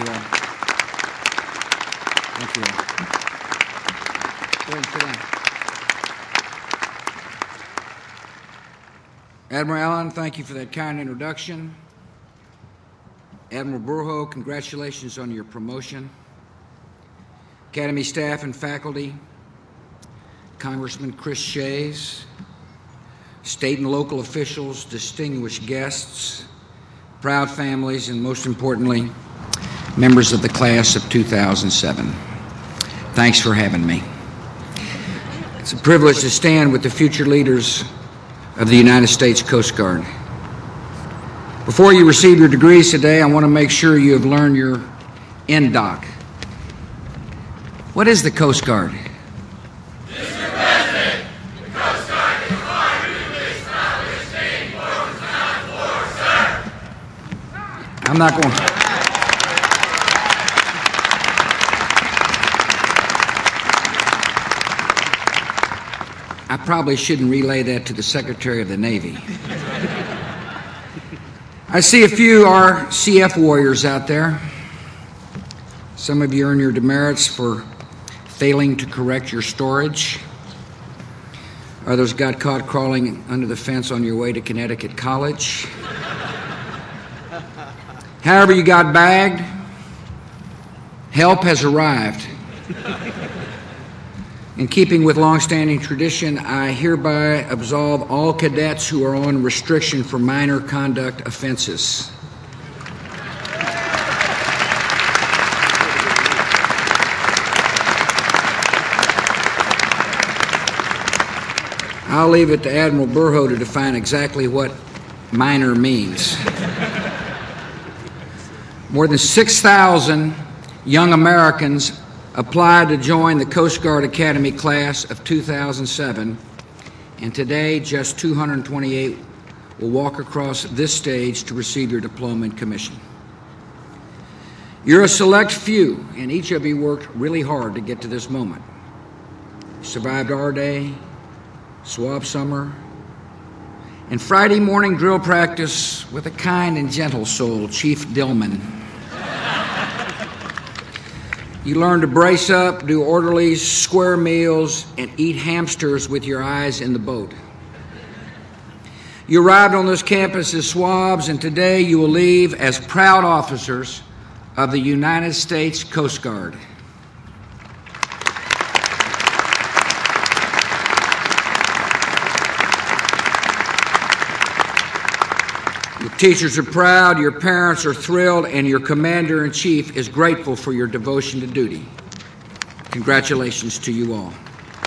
all. Thank you all. Go ahead and sit down. Admiral Allen, thank you for that kind introduction. Admiral Burho, congratulations on your promotion. Academy staff and faculty, Congressman Chris Shays, state and local officials, distinguished guests, proud families, and most importantly, members of the class of 2007. Thanks for having me. It's a privilege to stand with the future leaders of the United States Coast Guard. Before you receive your degrees today, I want to make sure you have learned your NDOC. What is the Coast Guard? Mr. President, the Coast Guard is required to establish state forces on board, sir. I'm not going. I probably shouldn't relay that to the Secretary of the Navy. I see a few RCF warriors out there. Some of you earn your demerits for failing to correct your storage. Others got caught crawling under the fence on your way to Connecticut College. However you got bagged, help has arrived. In keeping with long-standing tradition, I hereby absolve all cadets who are on restriction for minor conduct offenses. I'll leave it to Admiral Burho to define exactly what minor means. More than 6,000 young Americans applied to join the Coast Guard Academy class of 2007, and today just 228 will walk across this stage to receive your diploma and commission. You're a select few, and each of you worked really hard to get to this moment. You survived our day, swab summer, and Friday morning drill practice with a kind and gentle soul, Chief Dillman. You learned to brace up, do orderlies, square meals, and eat hamsters with your eyes in the boat. You arrived on this campus as swabs, and today you will leave as proud officers of the United States Coast Guard. Your teachers are proud, your parents are thrilled, and your commander-in-chief is grateful for your devotion to duty. Congratulations to you all.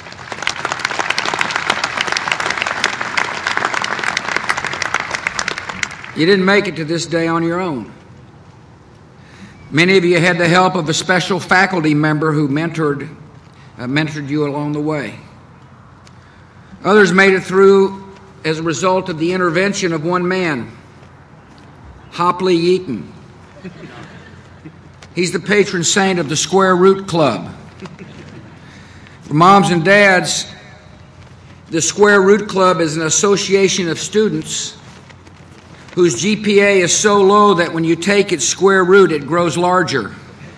You didn't make it to this day on your own. Many of you had the help of a special faculty member who mentored you along the way. Others made it through as a result of the intervention of one man, Hopley Yeaton. He's the patron saint of the Square Root Club. For moms and dads, the Square Root Club is an association of students whose GPA is so low that when you take its square root, it grows larger.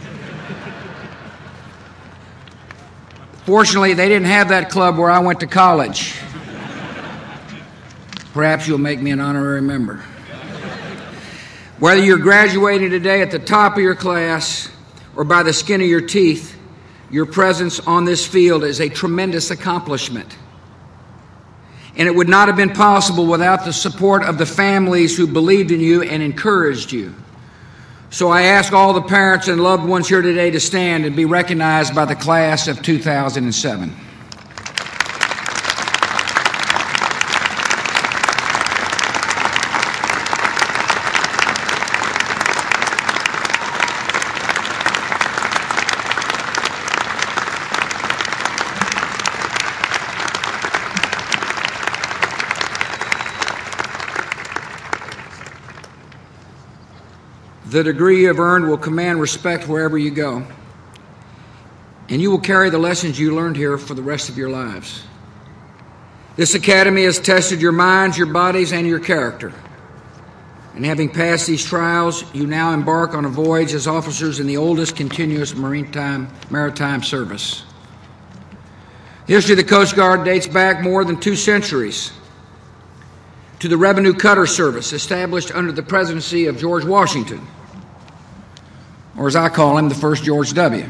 Fortunately, they didn't have that club where I went to college. Perhaps you'll make me an honorary member. Whether you're graduating today at the top of your class or by the skin of your teeth, your presence on this field is a tremendous accomplishment. And it would not have been possible without the support of the families who believed in you and encouraged you. So I ask all the parents and loved ones here today to stand and be recognized by the class of 2007. The degree you have earned will command respect wherever you go, and you will carry the lessons you learned here for the rest of your lives. This academy has tested your minds, your bodies, and your character. And having passed these trials, you now embark on a voyage as officers in the oldest continuous maritime service. The history of the Coast Guard dates back more than 2 centuries to the Revenue Cutter Service, established under the presidency of George Washington, or as I call him, the first George W.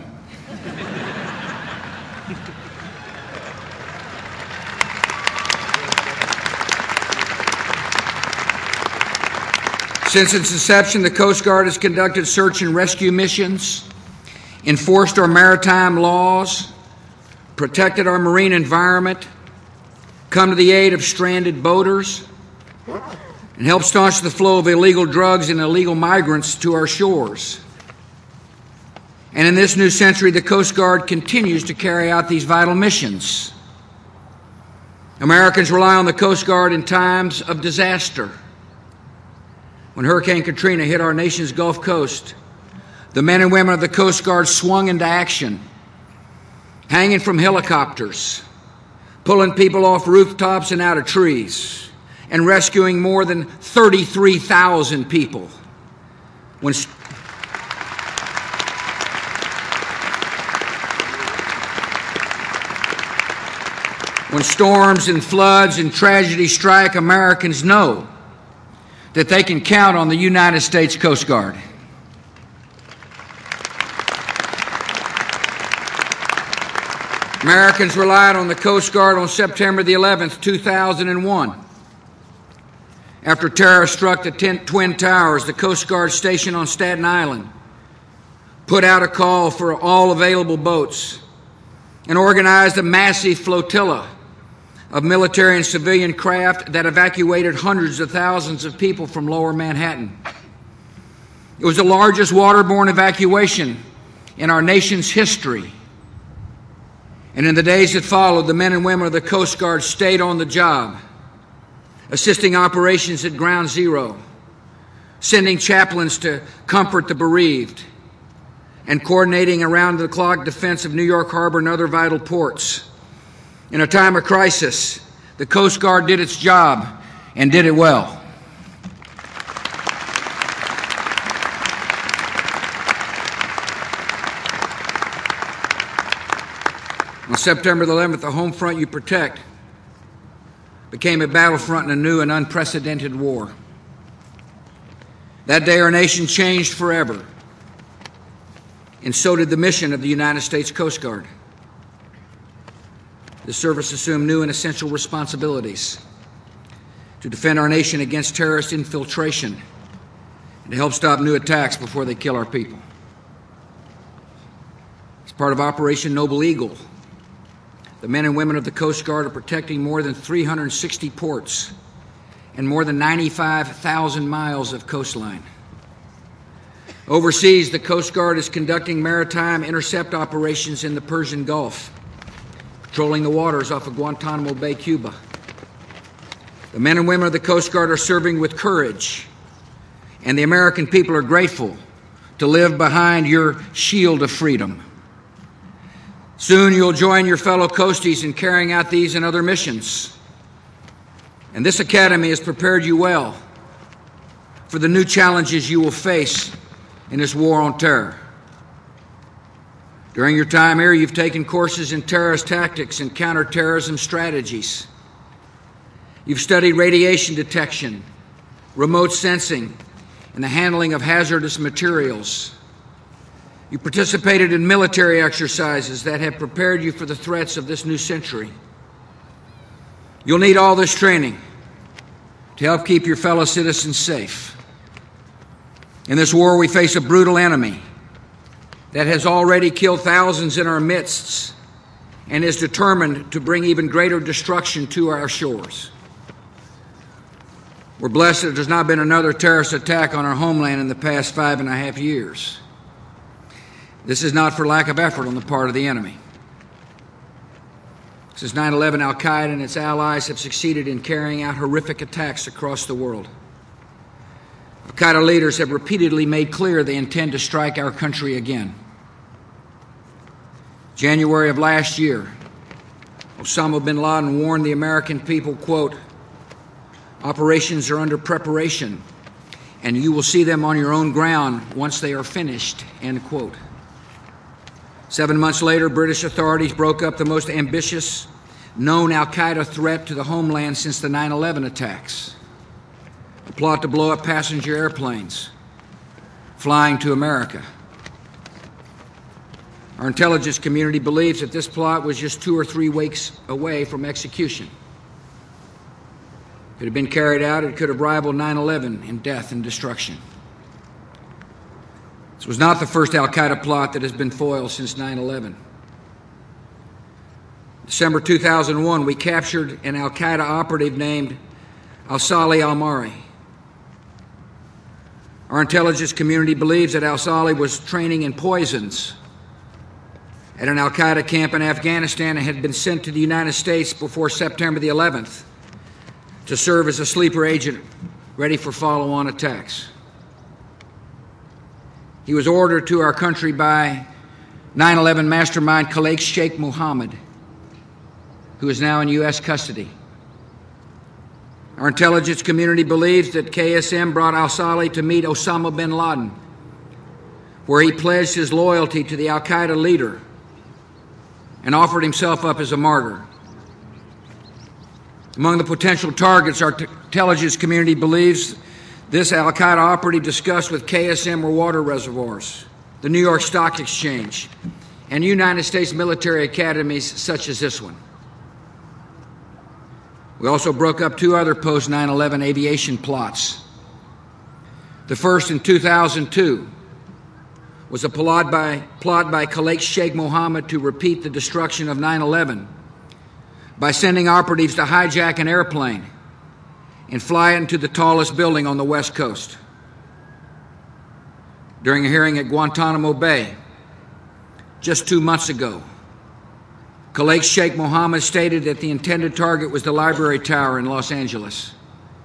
Since its inception, the Coast Guard has conducted search and rescue missions, enforced our maritime laws, protected our marine environment, come to the aid of stranded boaters, and helped staunch the flow of illegal drugs and illegal migrants to our shores. And in this new century, the Coast Guard continues to carry out these vital missions. Americans rely on the Coast Guard in times of disaster. When Hurricane Katrina hit our nation's Gulf Coast, the men and women of the Coast Guard swung into action, hanging from helicopters, pulling people off rooftops and out of trees, and rescuing more than 33,000 people. When storms and floods and tragedy strike, Americans know that they can count on the United States Coast Guard. Americans relied on the Coast Guard on September the 11th, 2001. After terror struck the Twin Towers, the Coast Guard station on Staten Island put out a call for all available boats and organized a massive flotilla of military and civilian craft that evacuated hundreds of thousands of people from lower Manhattan. It was the largest waterborne evacuation in our nation's history. And in the days that followed, the men and women of the Coast Guard stayed on the job, assisting operations at Ground Zero, sending chaplains to comfort the bereaved, and coordinating around-the-clock defense of New York Harbor and other vital ports. In a time of crisis, the Coast Guard did its job and did it well. On September the 11th, the home front you protect became a battlefront in a new and unprecedented war. That day, our nation changed forever, and so did the mission of the United States Coast Guard. The service assumed new and essential responsibilities to defend our nation against terrorist infiltration and to help stop new attacks before they kill our people. As part of Operation Noble Eagle, the men and women of the Coast Guard are protecting more than 360 ports and more than 95,000 miles of coastline. Overseas, the Coast Guard is conducting maritime intercept operations in the Persian Gulf, patrolling the waters off of Guantanamo Bay, Cuba. The men and women of the Coast Guard are serving with courage, and the American people are grateful to live behind your shield of freedom. Soon you'll join your fellow Coasties in carrying out these and other missions. And this academy has prepared you well for the new challenges you will face in this war on terror. During your time here, you've taken courses in terrorist tactics and counterterrorism strategies. You've studied radiation detection, remote sensing, and the handling of hazardous materials. You participated in military exercises that have prepared you for the threats of this new century. You'll need all this training to help keep your fellow citizens safe. In this war, we face a brutal enemy that has already killed thousands in our midst and is determined to bring even greater destruction to our shores. We're blessed that there's not been another terrorist attack on our homeland in the past 5.5 years. This is not for lack of effort on the part of the enemy. Since 9/11, Al-Qaeda and its allies have succeeded in carrying out horrific attacks across the world. Al-Qaeda leaders have repeatedly made clear they intend to strike our country again. January of last year, Osama bin Laden warned the American people, quote, "Operations are under preparation, and you will see them on your own ground once they are finished," end quote. 7 months later, British authorities broke up the most ambitious known al-Qaeda threat to the homeland since the 9/11 attacks, a plot to blow up passenger airplanes flying to America. Our intelligence community believes that this plot was just 2 or 3 weeks away from execution. If it had been carried out, it could have rivaled 9/11 in death and destruction. This was not the first al-Qaeda plot that has been foiled since 9/11. December 2001, we captured an al-Qaeda operative named al-Saleh al-Mari. Our intelligence community believes that al-Saleh was training in poisons at an al-Qaeda camp in Afghanistan and had been sent to the United States before September the 11th to serve as a sleeper agent ready for follow-on attacks. He was ordered to our country by 9/11 mastermind Khalid Sheikh Mohammed, who is now in U.S. custody. Our intelligence community believes that KSM brought al-Saleh to meet Osama bin Laden, where he pledged his loyalty to the al-Qaeda leader and offered himself up as a martyr. Among the potential targets, our intelligence community believes this al-Qaeda operative discussed with KSM were water reservoirs, the New York Stock Exchange, and United States military academies such as this one. We also broke up 2 other post-9/11 aviation plots. The first in 2002 was a plot by Khalid Sheikh Mohammed to repeat the destruction of 9/11 by sending operatives to hijack an airplane and fly it into the tallest building on the West Coast. During a hearing at Guantanamo Bay just 2 months ago, Khalid Sheikh Mohammed stated that the intended target was the Library Tower in Los Angeles.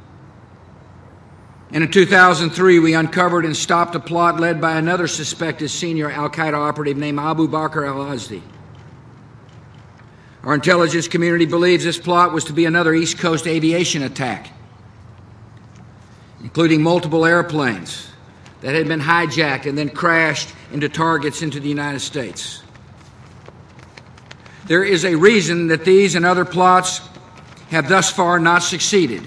And in 2003, we uncovered and stopped a plot led by another suspected senior al-Qaeda operative named Abu Bakr al-Azdi. Our intelligence community believes this plot was to be another East Coast aviation attack, including multiple airplanes that had been hijacked and then crashed into targets into the United States. There is a reason that these and other plots have thus far not succeeded.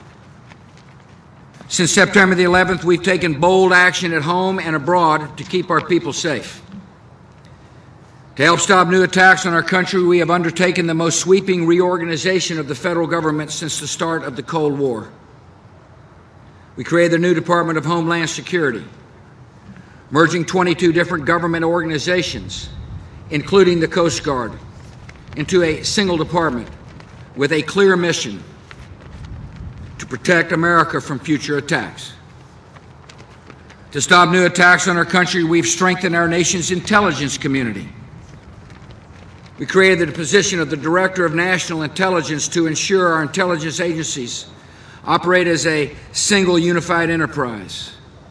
Since September the 11th, we've taken bold action at home and abroad to keep our people safe. To help stop new attacks on our country, we have undertaken the most sweeping reorganization of the federal government since the start of the Cold War. We created the new Department of Homeland Security, merging 22 different government organizations, including the Coast Guard, into a single department with a clear mission to protect America from future attacks. To stop new attacks on our country, we've strengthened our nation's intelligence community. We created the position of the Director of National Intelligence to ensure our intelligence agencies operate as a single unified enterprise.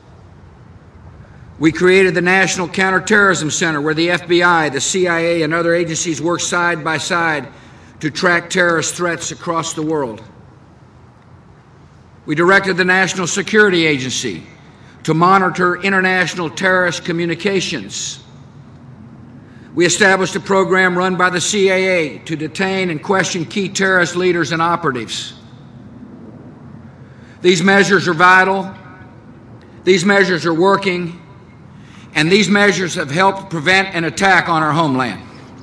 We created the National Counterterrorism Center, where the FBI, the CIA, and other agencies work side by side to track terrorist threats across the world. We directed the National Security Agency to monitor international terrorist communications. We established a program run by the CIA to detain and question key terrorist leaders and operatives. These measures are vital. These measures are working. And these measures have helped prevent an attack on our homeland.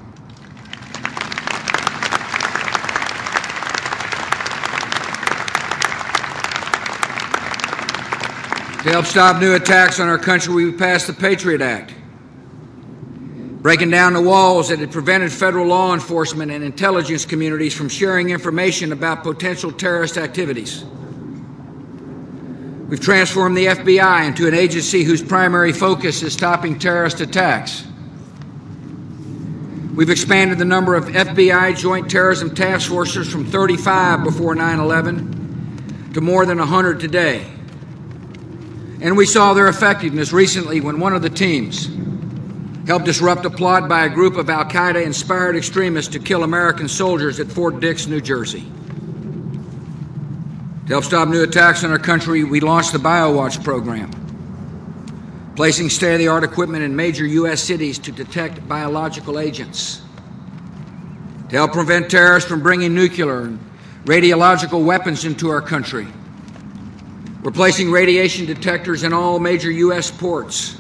To help stop new attacks on our country, we passed the Patriot Act, breaking down the walls that had prevented federal law enforcement and intelligence communities from sharing information about potential terrorist activities. We've transformed the FBI into an agency whose primary focus is stopping terrorist attacks. We've expanded the number of FBI Joint Terrorism Task Forces from 35 before 9/11 to more than 100 today. And we saw their effectiveness recently when one of the teams helped disrupt a plot by a group of al-Qaeda-inspired extremists to kill American soldiers at Fort Dix, New Jersey. To help stop new attacks on our country, we launched the BioWatch program, placing state-of-the-art equipment in major U.S. cities to detect biological agents. To help prevent terrorists from bringing nuclear and radiological weapons into our country, we're placing radiation detectors in all major U.S. ports.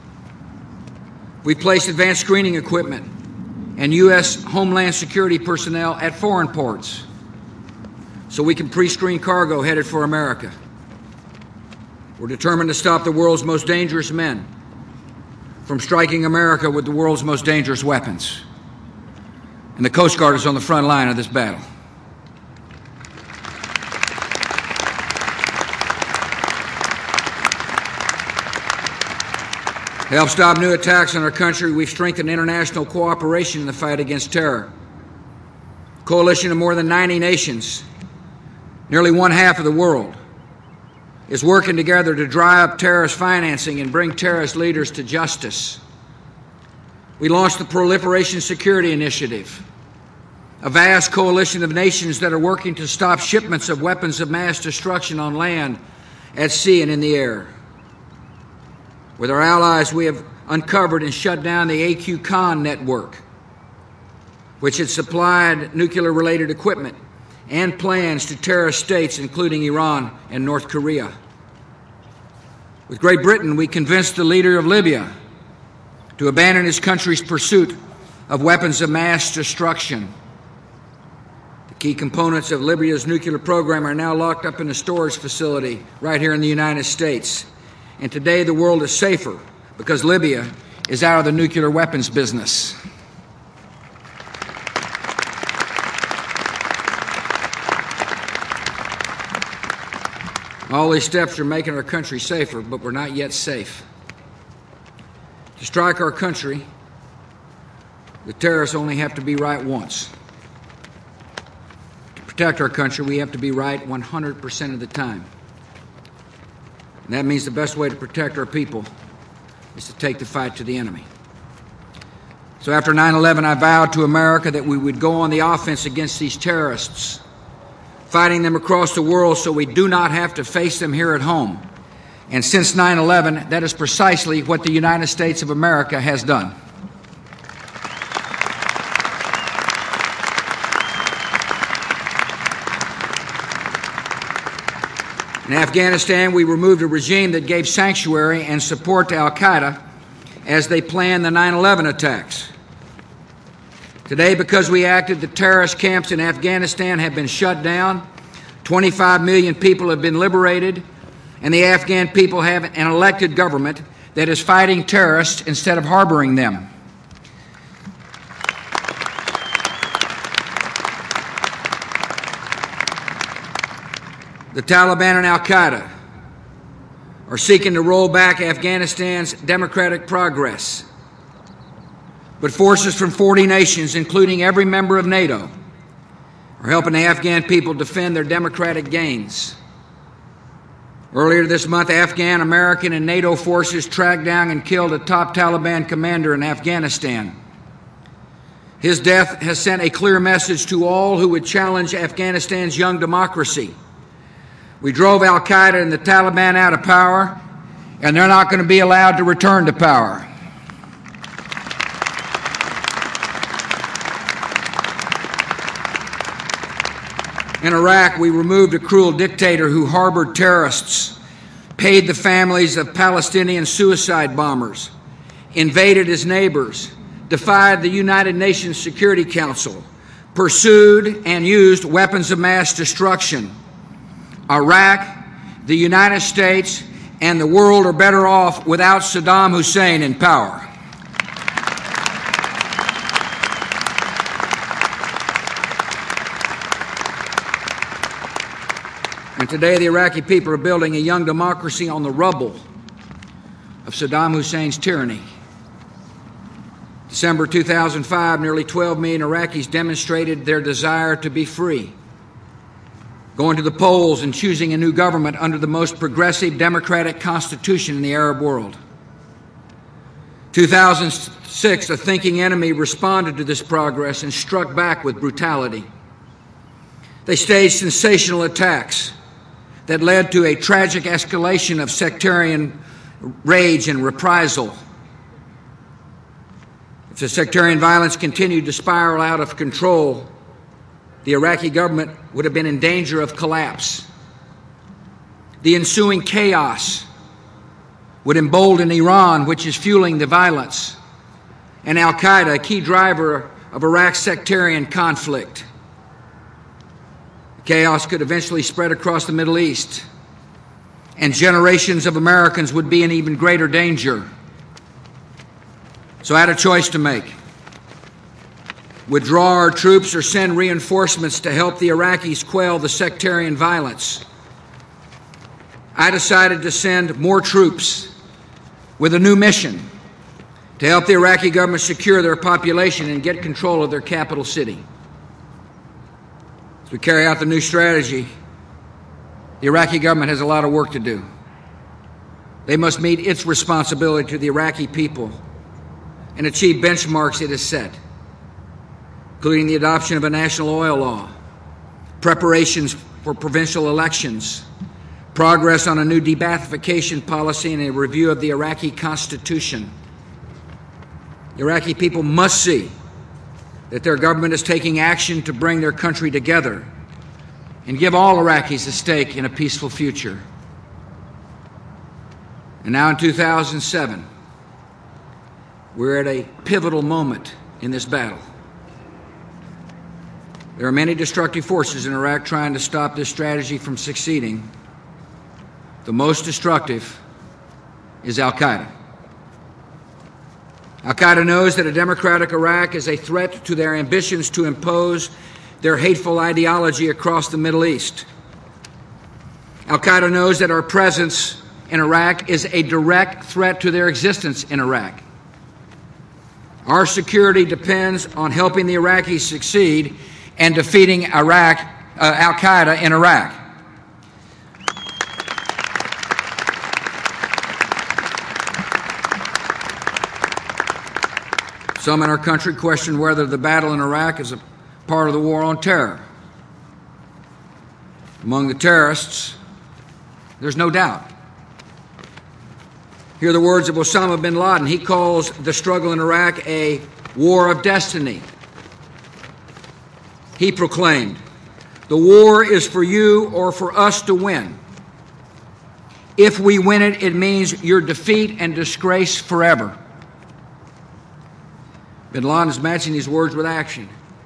We placed advanced screening equipment and U.S. Homeland Security personnel at foreign ports so we can pre-screen cargo headed for America. We're determined to stop the world's most dangerous men from striking America with the world's most dangerous weapons. And the Coast Guard is on the front line of this battle. To help stop new attacks on our country, we've strengthened international cooperation in the fight against terror. A coalition of more than 90 nations, nearly one half of the world, is working together to dry up terrorist financing and bring terrorist leaders to justice. We launched the Proliferation Security Initiative, a vast coalition of nations that are working to stop shipments of weapons of mass destruction on land, at sea, and in the air. With our allies, we have uncovered and shut down the AQ-CON network, which had supplied nuclear-related equipment and plans to terrorist states, including Iran and North Korea. With Great Britain, we convinced the leader of Libya to abandon his country's pursuit of weapons of mass destruction. The key components of Libya's nuclear program are now locked up in a storage facility right here in the United States. And today the world is safer because Libya is out of the nuclear weapons business. All these steps are making our country safer, but we're not yet safe. To strike our country, the terrorists only have to be right once. To protect our country, we have to be right 100% of the time. And that means the best way to protect our people is to take the fight to the enemy. So after 9/11, I vowed to America that we would go on the offense against these terrorists, fighting them across the world so we do not have to face them here at home. And since 9/11, that is precisely what the United States of America has done. In Afghanistan, we removed a regime that gave sanctuary and support to al-Qaeda as they planned the 9/11 attacks. Today, because we acted, the terrorist camps in Afghanistan have been shut down, 25 million people have been liberated, and the Afghan people have an elected government that is fighting terrorists instead of harboring them. The Taliban and al-Qaeda are seeking to roll back Afghanistan's democratic progress. But forces from 40 nations, including every member of NATO, are helping the Afghan people defend their democratic gains. Earlier this month, Afghan, American, and NATO forces tracked down and killed a top Taliban commander in Afghanistan. His death has sent a clear message to all who would challenge Afghanistan's young democracy. We drove al-Qaeda and the Taliban out of power, and they're not going to be allowed to return to power. In Iraq, we removed a cruel dictator who harbored terrorists, paid the families of Palestinian suicide bombers, invaded his neighbors, defied the United Nations Security Council, pursued and used weapons of mass destruction. Iraq, the United States, and the world are better off without Saddam Hussein in power. And today the Iraqi people are building a young democracy on the rubble of Saddam Hussein's tyranny. December 2005, nearly 12 million Iraqis demonstrated their desire to be free, going to the polls and choosing a new government under the most progressive democratic constitution in the Arab world. 2006, a thinking enemy responded to this progress and struck back with brutality. They staged sensational attacks, that led to a tragic escalation of sectarian rage and reprisal. If the sectarian violence continued to spiral out of control, the Iraqi government would have been in danger of collapse. The ensuing chaos would embolden Iran, which is fueling the violence, and al-Qaeda, a key driver of Iraq's sectarian conflict. Chaos could eventually spread across the Middle East, and generations of Americans would be in even greater danger. So I had a choice to make: withdraw our troops or send reinforcements to help the Iraqis quell the sectarian violence. I decided to send more troops with a new mission to help the Iraqi government secure their population and get control of their capital city. As we carry out the new strategy, the Iraqi government has a lot of work to do. They must meet its responsibility to the Iraqi people and achieve benchmarks it has set, including the adoption of a national oil law, preparations for provincial elections, progress on a new de-Baathification policy, and a review of the Iraqi constitution. The Iraqi people must see that their government is taking action to bring their country together and give all Iraqis a stake in a peaceful future. And now in 2007, we're at a pivotal moment in this battle. There are many destructive forces in Iraq trying to stop this strategy from succeeding. The most destructive is al-Qaeda. Al-Qaeda knows that a democratic Iraq is a threat to their ambitions to impose their hateful ideology across the Middle East. Al-Qaeda knows that our presence in Iraq is a direct threat to their existence in Iraq. Our security depends on helping the Iraqis succeed and defeating al-Qaeda in Iraq. Some in our country question whether the battle in Iraq is a part of the war on terror. Among the terrorists, there's no doubt. Hear the words of Osama bin Laden. He calls the struggle in Iraq a war of destiny. He proclaimed, "The war is for you or for us to win. If we win it, it means your defeat and disgrace forever." Bin Laden is matching these words with action.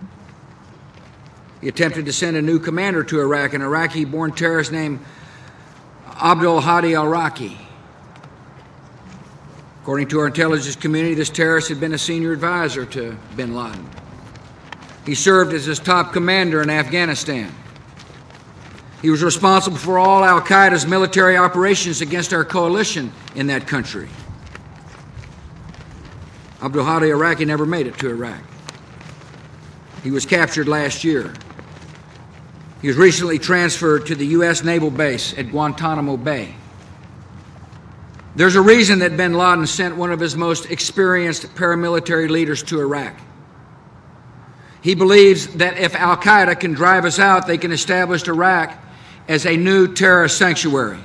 He attempted to send a new commander to Iraq, an Iraqi-born terrorist named Abdul Hadi al-Raqi. According to our intelligence community, this terrorist had been a senior advisor to bin Laden. He served as his top commander in Afghanistan. He was responsible for all al-Qaeda's military operations against our coalition in that country. Abdul Hadi al-Raqi never made it to Iraq. He was captured last year. He was recently transferred to the U.S. Naval Base at Guantanamo Bay. There's a reason that bin Laden sent one of his most experienced paramilitary leaders to Iraq. He believes that if al-Qaeda can drive us out, they can establish Iraq as a new terrorist sanctuary.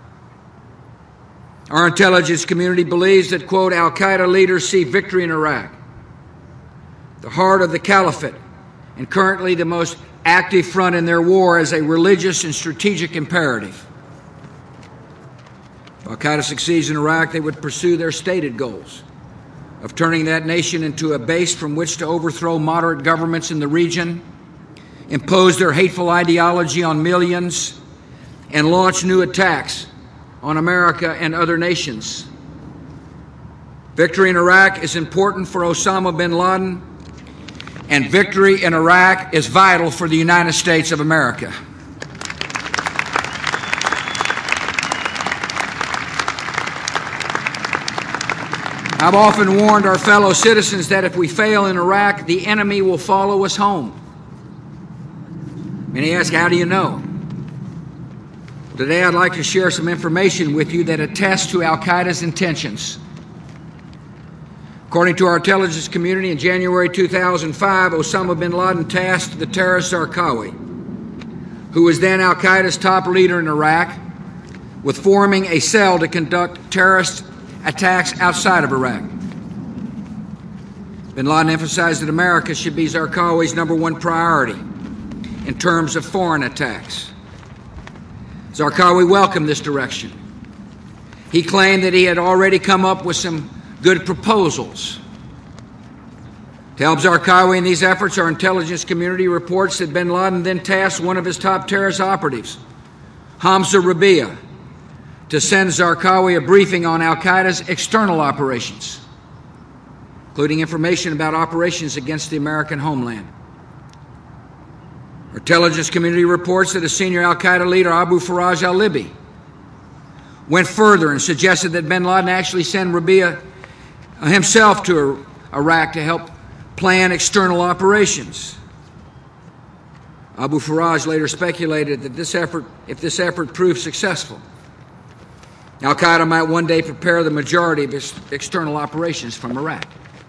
Our intelligence community believes that, quote, al-Qaeda leaders see victory in Iraq, the heart of the caliphate, and currently the most active front in their war, as a religious and strategic imperative. If al-Qaeda succeeds in Iraq, they would pursue their stated goals of turning that nation into a base from which to overthrow moderate governments in the region, impose their hateful ideology on millions, and launch new attacks on America and other nations. Victory in Iraq is important for Osama bin Laden, and victory in Iraq is vital for the United States of America. I've often warned our fellow citizens that if we fail in Iraq, the enemy will follow us home. Many ask, how do you know? Today I'd like to share some information with you that attests to al-Qaeda's intentions. According to our intelligence community, in January 2005, Osama bin Laden tasked the terrorist Zarqawi, who was then al-Qaeda's top leader in Iraq, with forming a cell to conduct terrorist attacks outside of Iraq. Bin Laden emphasized that America should be Zarqawi's #1 priority in terms of foreign attacks. Zarqawi welcomed this direction. He claimed that he had already come up with some good proposals. To help Zarqawi in these efforts, our intelligence community reports that bin Laden then tasked one of his top terrorist operatives, Hamza Rabia, to send Zarqawi a briefing on al-Qaeda's external operations, including information about operations against the American homeland. Our intelligence community reports that a senior al-Qaeda leader, Abu Faraj al-Libi, went further and suggested that bin Laden actually send Rabia himself to Iraq to help plan external operations. Abu Faraj later speculated that if this effort proved successful, al-Qaeda might one day prepare the majority of its external operations from Iraq.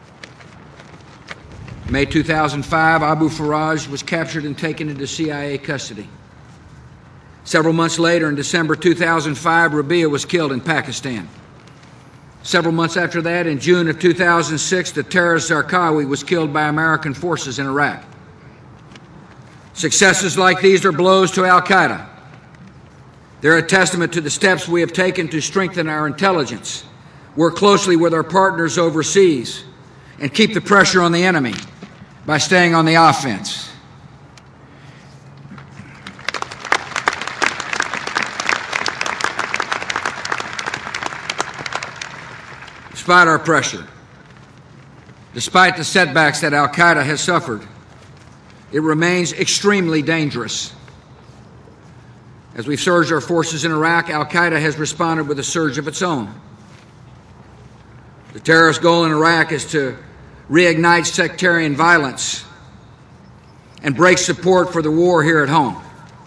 In May 2005, Abu Faraj was captured and taken into CIA custody. Several months later, in December 2005, Rabia was killed in Pakistan. Several months after that, in June of 2006, the terrorist Zarqawi was killed by American forces in Iraq. Successes like these are blows to al-Qaeda. They're a testament to the steps we have taken to strengthen our intelligence, work closely with our partners overseas, and keep the pressure on the enemy by staying on the offense. Despite our pressure, despite the setbacks that al-Qaeda has suffered, it remains extremely dangerous. As we've surged our forces in Iraq, al-Qaeda has responded with a surge of its own. The terrorist goal in Iraq is to reignite sectarian violence and break support for the war here at home.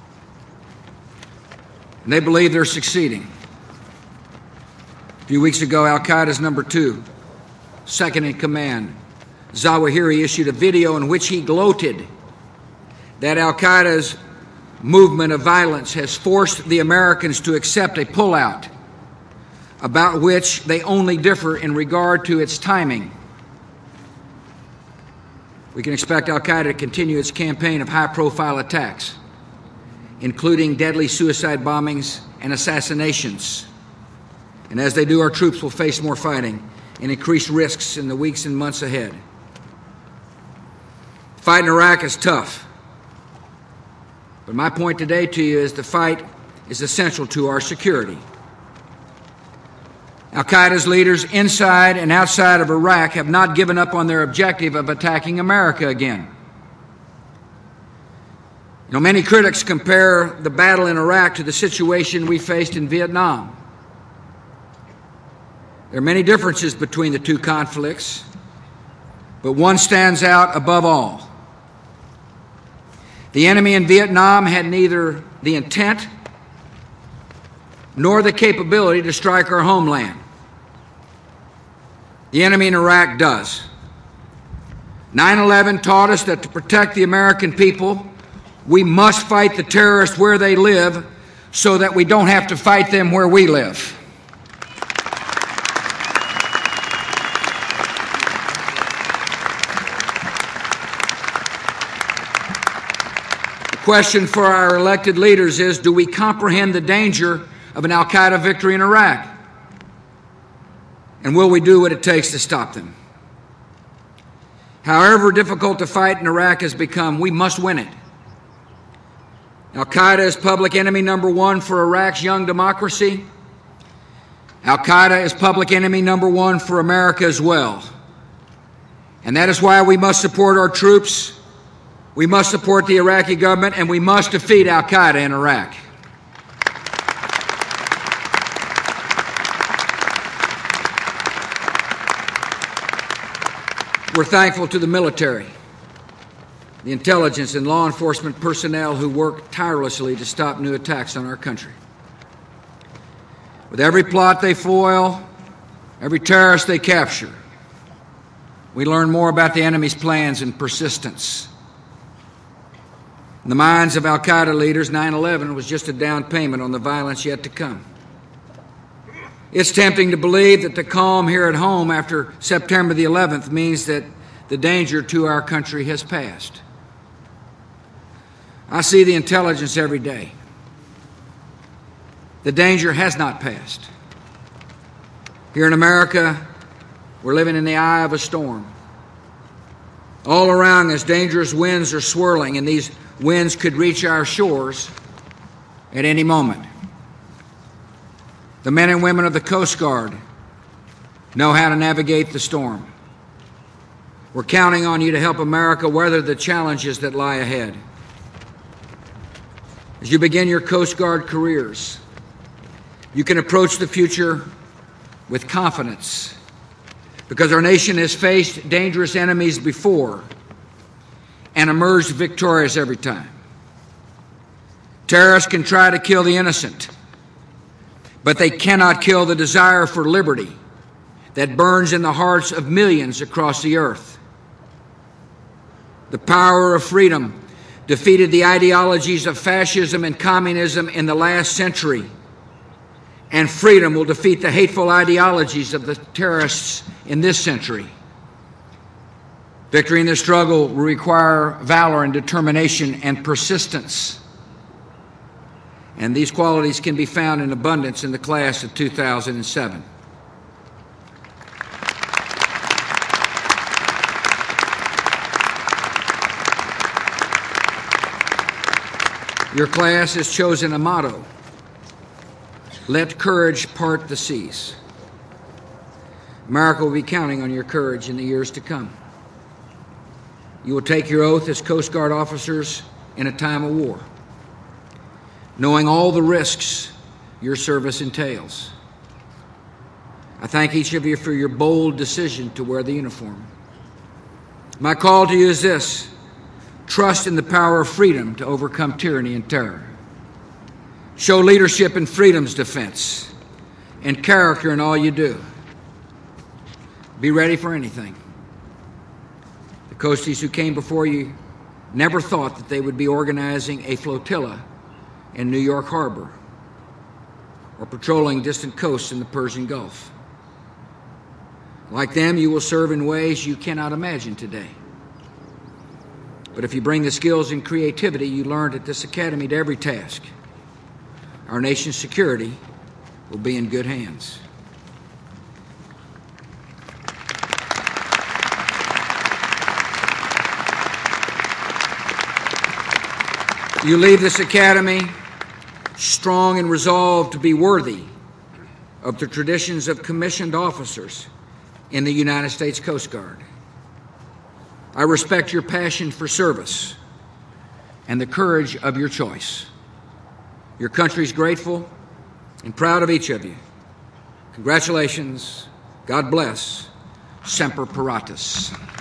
And they believe they're succeeding. A few weeks ago, al-Qaeda's #2, second in command, Zawahiri, issued a video in which he gloated that al-Qaeda's movement of violence has forced the Americans to accept a pullout, about which they only differ in regard to its timing. We can expect al-Qaeda to continue its campaign of high-profile attacks, including deadly suicide bombings and assassinations. And as they do, our troops will face more fighting and increased risks in the weeks and months ahead. The fight in Iraq is tough. But my point today to you is the fight is essential to our security. Al-Qaeda's leaders inside and outside of Iraq have not given up on their objective of attacking America again. You know, many critics compare the battle in Iraq to the situation we faced in Vietnam. There are many differences between the two conflicts, but one stands out above all. The enemy in Vietnam had neither the intent nor the capability to strike our homeland. The enemy in Iraq does. 9/11 taught us that to protect the American people, we must fight the terrorists where they live so that we don't have to fight them where we live. The question for our elected leaders is, do we comprehend the danger of an al-Qaeda victory in Iraq? And will we do what it takes to stop them? However difficult the fight in Iraq has become, we must win it. Al-Qaeda is public enemy #1 for Iraq's young democracy. Al-Qaeda is public enemy #1 for America as well. And that is why we must support our troops, we must support the Iraqi government, and we must defeat al-Qaeda in Iraq. We're thankful to the military, the intelligence and law enforcement personnel who work tirelessly to stop new attacks on our country. With every plot they foil, every terrorist they capture, we learn more about the enemy's plans and persistence. In the minds of al-Qaeda leaders, 9/11 was just a down payment on the violence yet to come. It's tempting to believe that the calm here at home after September the 11th means that the danger to our country has passed. I see the intelligence every day. The danger has not passed. Here in America, we're living in the eye of a storm. All around us, dangerous winds are swirling, and these winds could reach our shores at any moment. The men and women of the Coast Guard know how to navigate the storm. We're counting on you to help America weather the challenges that lie ahead. As you begin your Coast Guard careers, you can approach the future with confidence, because our nation has faced dangerous enemies before and emerged victorious every time. Terrorists can try to kill the innocent, but they cannot kill the desire for liberty that burns in the hearts of millions across the earth. The power of freedom defeated the ideologies of fascism and communism in the last century, and freedom will defeat the hateful ideologies of the terrorists in this century. Victory in this struggle will require valor and determination and persistence. And these qualities can be found in abundance in the class of 2007. Your class has chosen a motto: let courage part the seas. America will be counting on your courage in the years to come. You will take your oath as Coast Guard officers in a time of war, knowing all the risks your service entails. I thank each of you for your bold decision to wear the uniform. My call to you is this: trust in the power of freedom to overcome tyranny and terror. Show leadership in freedom's defense and character in all you do. Be ready for anything. The Coasties who came before you never thought that they would be organizing a flotilla in New York Harbor or patrolling distant coasts in the Persian Gulf. Like them, you will serve in ways you cannot imagine today. But if you bring the skills and creativity you learned at this academy to every task, our nation's security will be in good hands. You leave this academy strong and resolved to be worthy of the traditions of commissioned officers in the United States Coast Guard. I respect your passion for service and the courage of your choice. Your country's grateful and proud of each of you. Congratulations. God bless. Semper Paratus.